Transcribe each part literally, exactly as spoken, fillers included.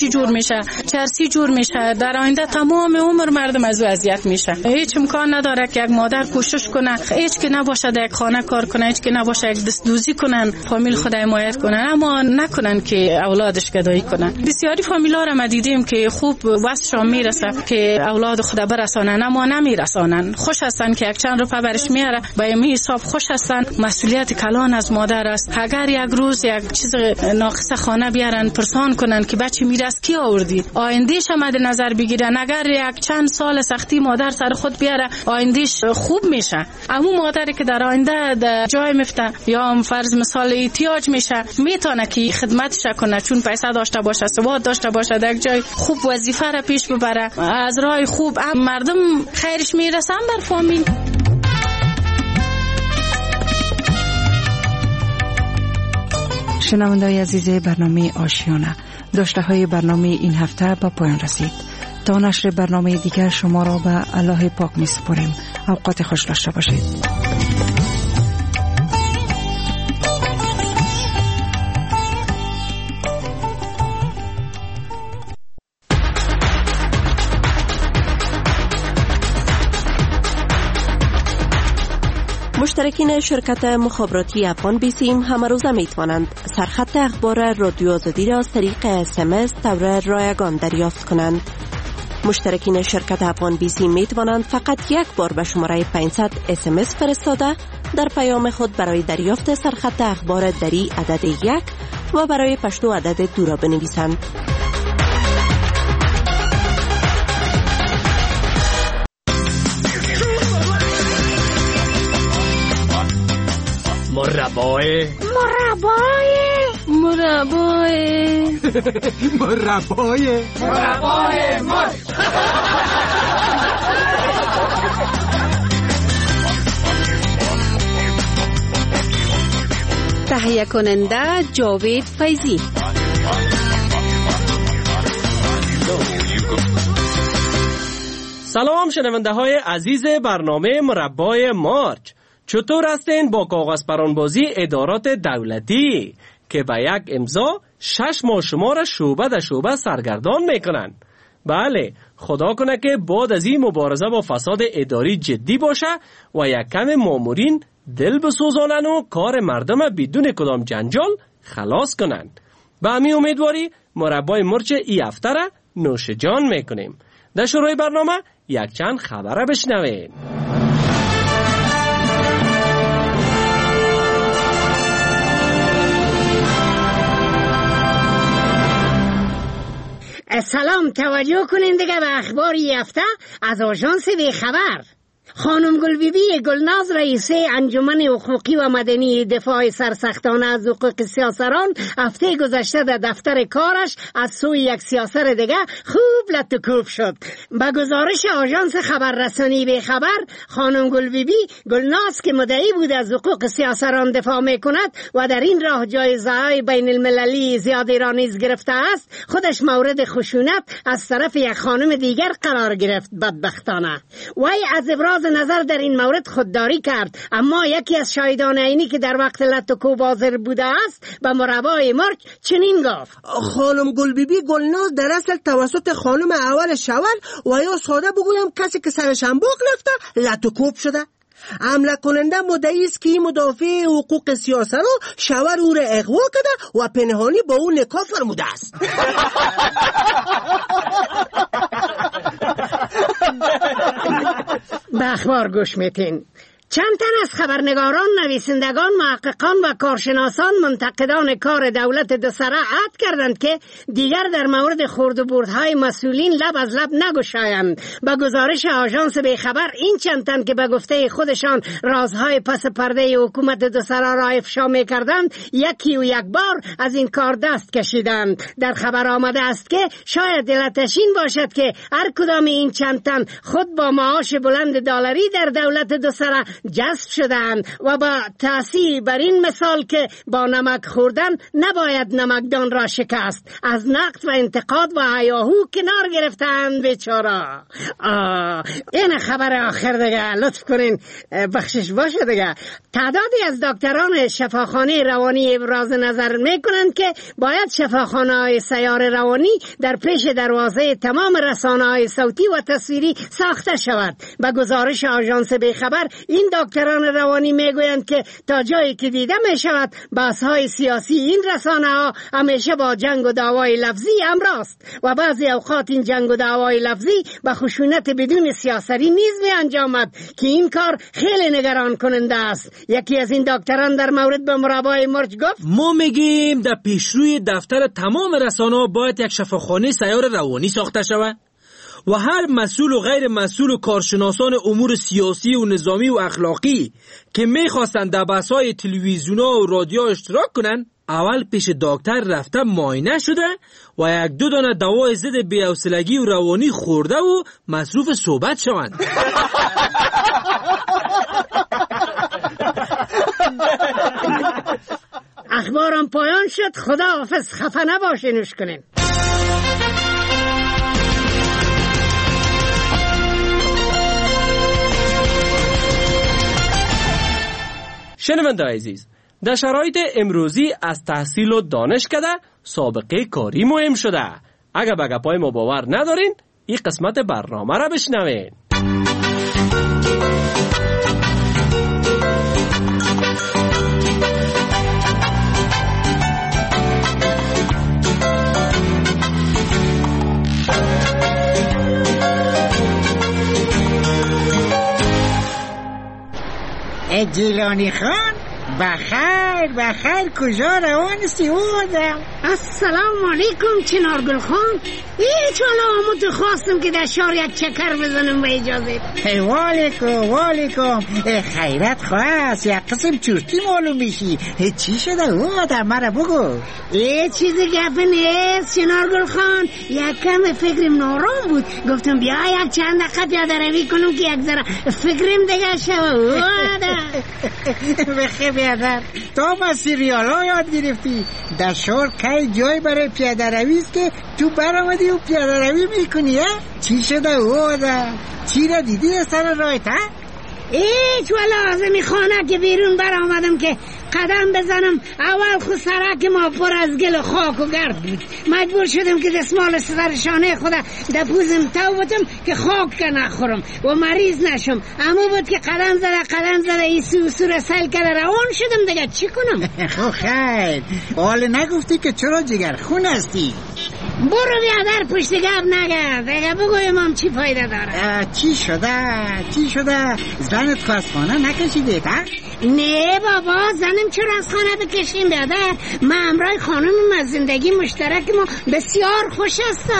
انرژی جور میشه، چرسی جور میشه. در آینده تمام عمر مردم از او اذیت میشه. هیچ امکان نداره که یک مادر کوشش کنه هیچ که نباشه در یک خانه کار کنه، هیچ که نباشه یک دست دوزی کنن، فامیل خود حمایت کنن، اما نکنن که اولادش گدایی کنن. بسیاری فامیلا را ما دیدیم که خوب واسشان میرسه که اولاد خود برسانن اما نمیرسانن. خوش هستن که یک چند روپیه برش میاره، با این حساب خوش هستن. مسئولیت کلان از مادر است. اگر یک روز یک چیز ناقص خانه بیارن پرسان کنن که بچه میراث کی آوردی، آیندهش هم مد نظر بگیرن. اگر یک چند سال سختی مادر سر خود بیاره آیندهش خوب میشه. اما مادری که در آینده در جای میفته یا فرض مثال احتیاج میشه میتونه که خدمتش کنه، چون پیسه داشته باشه، سواد داشته باشه، در جای خوب وظیفه را پیش ببره، از راه خوب مردم خیرش میرسن بر فامیل. شنونده‌های عزیز برنامه آشیانه، داشته های برنامه این هفته به پایان رسید. تا نشر برنامه دیگر شما را به الله پاک می سپاریم. اوقات خوش داشته باشید. مشترکین شرکت مخابراتی افغان بیسیم همه روزه می توانند سرخط اخبار رادیو آزادی را از طریق اس ام اس طور رایگان دریافت کنند. مشترکین شرکت افغان بیسیم می توانند فقط یک بار به شماره پانصد اس ام اس فرستاده در پیام خود برای دریافت سرخط اخبار دری عدد یک و برای پشتو عدد دو را بنویسند. مربای مربای مربای مربای مربای مار. تهیه کننده جاوید فیضی. سلام شنونده های عزیز برنامه مربای مارچ، چطور هستین با کاغذ پرانبازی ادارات دولتی که به یک امضا شش ماه شما را شعبه در شعبه سرگردان میکنن؟ بله، خدا کنه که بعد از این مبارزه با فساد اداری جدی باشه و یک کم مامورین دل بسوزانن و کار مردم بدون کدام جنجال خلاص کنن. به همین امیدواری مربای مرچ ای هفته را نوش جان میکنیم. در شروع برنامه یک چند خبره بشنوین. سلام، توجه کنین دیگه به اخبار این هفته از آژانس بی خبر. خانم گلبیبی گلناز رئیسه انجمن حقوقی و مدنی دفاع سرسختانه از حقوق سیاسران هفته گذشته در دفتر کارش از سوی یک سیاسر دیگه خوب لطکوب شد. به گزارش آژانس خبررسانی بی خبر، خانم گلبیبی گلناز که مدعی بود از حقوق سیاسران دفاع میکند و در این راه جایزه‌های بین المللی زیادی را نیز گرفته است، خودش مورد خشونت از طرف یک خانم دیگر قرار گرفت. بدبختانه وی از ابراز نظر در این مورد خودداری کرد، اما یکی از شاهدان عینی که در وقت لطکوب حاضر بوده است به مربای مرچ چنین گفت: خانم گلبیبی گلناز در اصل توسط خانم اول شور و یا ساده بگویم کسی که سرش هم بگلفته لطکوب شده. حمله کننده مدعی است که این مدافع حقوق سیاسران شور او را اغوا کرده و پنهانی با او نکاح فرموده است. به اخبار گوش میتین. چند تن از خبرنگاران، نویسندگان، محققان و کارشناسان منتقدان کار دولت دسره عهد کردند که دیگر در مورد خورد و بردهای مسئولین لب از لب نگشایند. به گزارش آژانس بی خبر، این چند تن که به گفته خودشان رازهای پس پرده حکومت دسره را افشا می‌کردند، یکی و یک بار از این کار دست کشیدند. در خبر آمده است که شاید علتش این باشد که هر کدام این چند تن خود با معاش بلند دلاری در دولت دسره جذب شدند و با تأثیر بر این مثال که با نمک خوردن نباید نمکدان را شکست، از نقد و انتقاد و هیاهو کنار گرفتند بیچارا. این خبر آخر دیگه، لطف کنین بخشش باشه دیگه. تعدادی از دکتران شفاخانه روانی ابراز نظر میکنند که باید شفاخانه های سیار روانی در پیش دروازه تمام رسانه های صوتی و تصویری ساخته شود. به گزارش آژانس بیخبر، این دکتران روانی میگویند که تا جایی که دیده میشود بحث های سیاسی این رسانه ها همیشه با جنگ و دعوای لفظی همراست و بعضی اوقات این جنگ و دعوای لفظی به خشونت بدون سیاسری نیز می انجامد که این کار خیلی نگران کننده است. یکی از این دکتران در مورد به مربای مرج گفت: ما میگیم در پیشروی دفتر تمام رسانه ها باید یک شفاخانه سیار روانی ساخته شود و هر مسئول و غیر مسئول و کارشناسان امور سیاسی و نظامی و اخلاقی که میخواستند در بحث‌های تلویزیون‌ها و رادیو اشتراک کنند اول پیش دکتر رفته معاینه شده و یک دو دانه دوای ضد بی‌حوصلگی و روانی خورده و مصروف صحبت شوند. اخبارم پایان شد. خدا حافظ. خفه نباشینش کنین. شنونده عزیز، در شرایط امروزی از تحصیل و دانش کده سابقه کاری مهم شده. اگر به گپای ما باور ندارین، این قسمت برنامه را بشنوین. گیلانی خان، بخیر بخیر، کجا روانستی اوزم؟ السلام علیکم چنارگل خان. هیچ حالا آمد خواستم که در شار یک چکر بزنم به اجازه. والیکم والیکم. خیرت خواست یک قسم چورتی معلوم میشی. چی شده او در مرا بگو. ای چیزی گپ نیست چنارگل خان، یک کم فکرم نارام بود، گفتم بیا یک چند دقیقه پیاده روی کنم که یک ذره فکرم دیگه شوه. بخیر بیادر، تا ما سیریال ها یاد گرفتی. در شهر که جای برای پیاده روی است که تو برآمدی و پیاده روی میکنی؟ چی شده او آدم؟ چی را دیدی از سر راهت؟ هیچ و لازمی خانه که بیرون برآمدم که قدم بزنم، اول خود سرک ما پر از گل و خاک و گرد بود. مجبور شدم که دستمال سرشانه خود در پوزم تو بودم که خاک که نخورم و مریض نشم. اما بود که قدم زده قدم زده ایسو سور سل کرده روان شدم دیگه چی کنم؟ خب خیر، حال نگفتی که چرا جگر خون هستی؟ برو بیادر پشت گپ نگرد دیگه، بگویم هم چی فایده داره. چی شده؟ چی شده؟ زنت خواست خانه نکشیده تا؟ نه بابا، زنم چرا از خانه بکشیم بیادر؟ من امرای خانم از زندگی مشترک ما بسیار خوش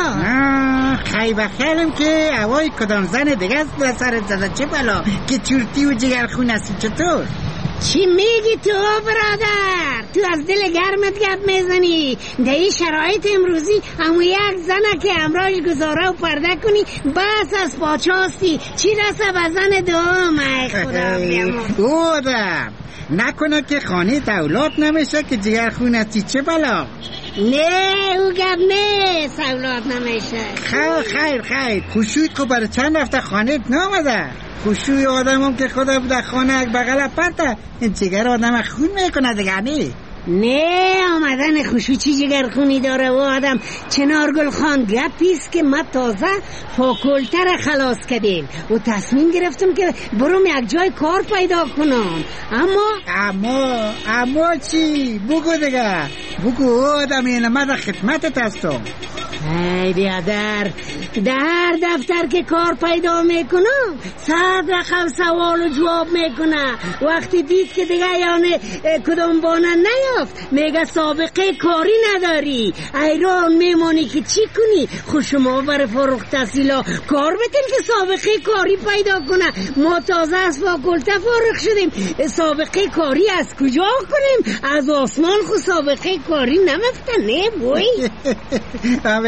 هستم. خیلی بخیرم که هوای کدام زن دیگه است در سرت زده. چه بلا که چورتی و جگر خون هستی؟ چطور؟ چی میگی تو برادر؟ تو از دل گرمت گپ میزنی. در این شرایط امروزی همون یک زنه که امراش گزاره و پرده کنی بس از پاچاستی، چی رسه به زن دوم؟ ای خدا بیامون او آدم نکنه که خانه دولات نمیشه که جگر خون هستی. چه بلا؟ نه او گپ نیست، اولاد نمیشه. خیر خیر خیر، خوشویت که برای چند رفته خانه نامده. خوشوی آدم هم که خدا بوده خانه بغل پته، این جگر آدم خون میکنه دیگه. نه نه آمدن خوشو چی جگر خونی داره و آدم. چنارگل خان گپیست که ما تازه فاکولتر خلاص کردیم و تصمیم گرفتم که برم یک جای کار پیدا کنم. اما اما اما چی؟ بگو دیگه بگو آدم. این ما در خدمتت هستم. ای بیادر، در دفتر که کار پیدا میکنم صد رقم سوال و جواب میکنه. وقتی دید که دیگه یعنی کدام بانه نیافت میگه سابقه کاری نداری، ایران میمانی که چی کنی؟ خود شما برای فارغ التحصیلا کار بتین که سابقه کاری پیدا کنه. ما تازه از فاکولته فارغ شدیم، سابقه کاری از کجا کنیم؟ از آسمان خود سابقه کاری نمفته. نه بوی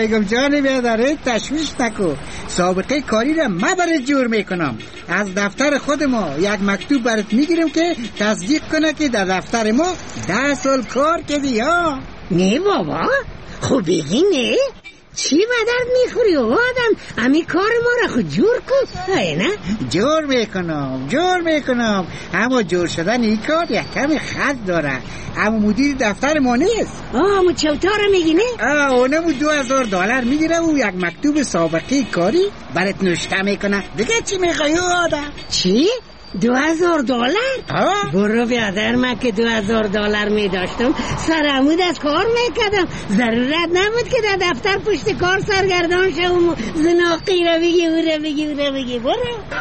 میگم جان بیادره تشویش نکو. سابقه کاری را ما برات جور میکنم. از دفتر خود ما یک مکتوب برات میگیرم که تصدیق کنه که در دفتر ما ده سال کار کردی. ها نه بابا خب بگی نه. چی به درد میخوری آدم؟ امی کار ما را خود جور کن. نه جور میکنم جور میکنم اما جور شدن این کار یک کمی خط داره. اما مدیر دفتر ما نیست. آه اما چوتار میگی نه؟ آه اونمو دو هزار دلار میگیره و یک مکتوب سابقه کاری برات نوشته میکنه. دیگه چی میخوایی آدم؟ چی؟ دو هزار دلار؟ برو بیادر، من که دو هزار دلار می داشتم سر عمود از کار میکردم. ضرورت نبود که در دفتر پشت کار سرگردان شوم و زناقی را بگی او را بگی او را بگی. برو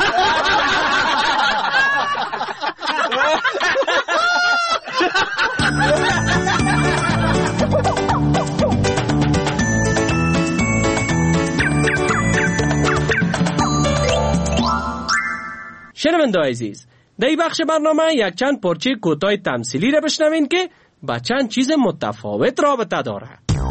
شنونده عزیز، در این بخش برنامه یک چند پرچه کوتاه تمثیلی را بشنوین که با چند چیز متفاوت رابطه داره.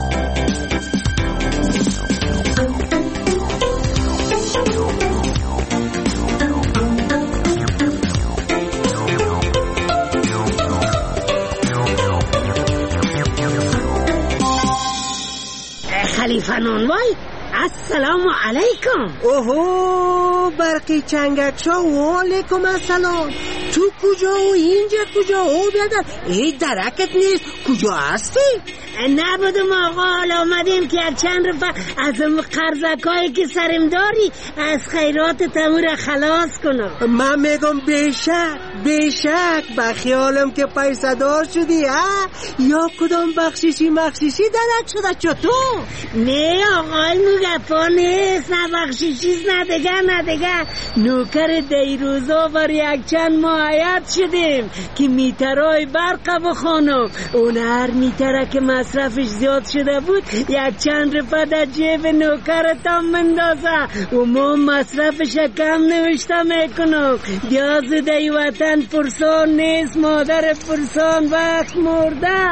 خلیفه نانوای السلام علیکم. اوهو برقی چنگکشا و علیکم السلام. تو کجا و اینجا کجا؟ او بیادر ای درکت نیست. کجا هستی؟ نبودم آقا، حالا آمدیم که یک چند رفع از اون قرضکایی که سرم داری از خیرات تمور خلاص کنم. من میگم بیشک بیشک بخیالم که پیسه دار شدی ها؟ یا کدام بخشیشی مخشیشی درک شده چطور؟ نه آقای مگفا نیست، نه بخشیشیست نه دگه نه دگه. نوکر دیروزا بر یک چند معاید شدیم که میترهای برق بخوانم. اون هر میتره که مصرفش زیاد شده بود یک چند رفع در جیب نوکرتم مندازه و ما مصرفش کم نوشته میکنم. دیاز دی وطن پرسان نیست، مادر پرسان وقت مرده.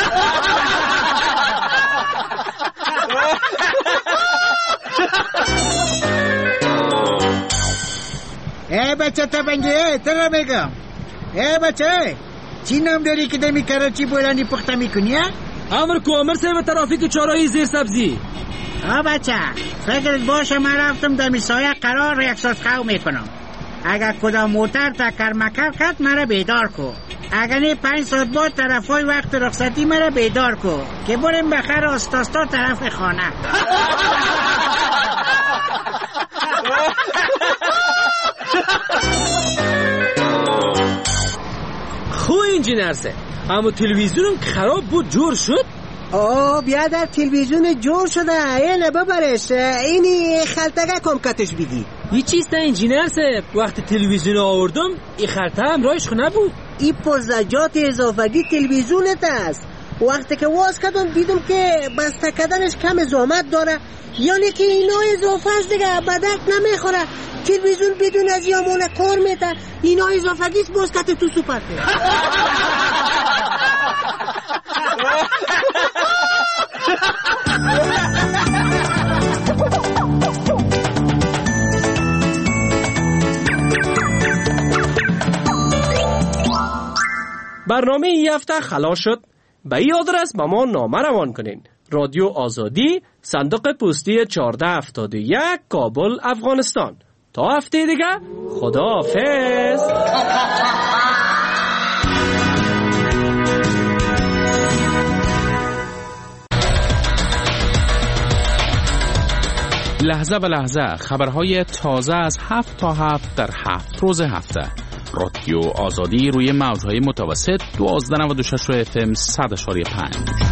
ای بچه تبنگی، ای تر میگم ای بچه چی نام داری که دمی کراچی بلندی پخته میکنی ها؟ امر کو امر سه به ترافیک چهارراهی زیر سبزی. ها بچه فکرت باشه من رفتم دمی سایه قرار یک ساعت خو میکنم. اگر کدام موتر تکر مکر کرد مرا بیدار کو. اگر نه پنج ساعت بعد طرفای وقت رخصتی مرا بیدار کو که بریم بخیر آستاستا طرف خانه. خو انجینر سه اما تلویزیونم خراب بود جور شد. آه بیادر تلویزیون جور شده اینه ببرش. اینی خلطگه کم کتش بگی. یه چیز تا انجینر سه وقت تلویزیون آوردم این خلطه هم رایش خونه بود. این پرزجات اضافگی تلویزیونت است. وقتی که واز کردم دیدم که بسته کردنش کم زحمت داره، یعنی که اینا اضافه است دیگه بدک نمیخوره. تلویزیون بدون از یامونه کار میده. اینا اضافگیست باز کرده تو سوپرته. برنامه این هفته خلاص شد. به این آدرس به ما نامه روان کنین: رادیو آزادی، صندوق پستی چهارده هفتاد و یک، کابل، افغانستان. تا هفته دیگه خداحافظ. لحظه به لحظه خبرهای تازه از هفت تا هفت در هفت روز هفته. رادیو آزادی روی موجهای متوسط دوازده نود و شش و اف ام صد و پنج.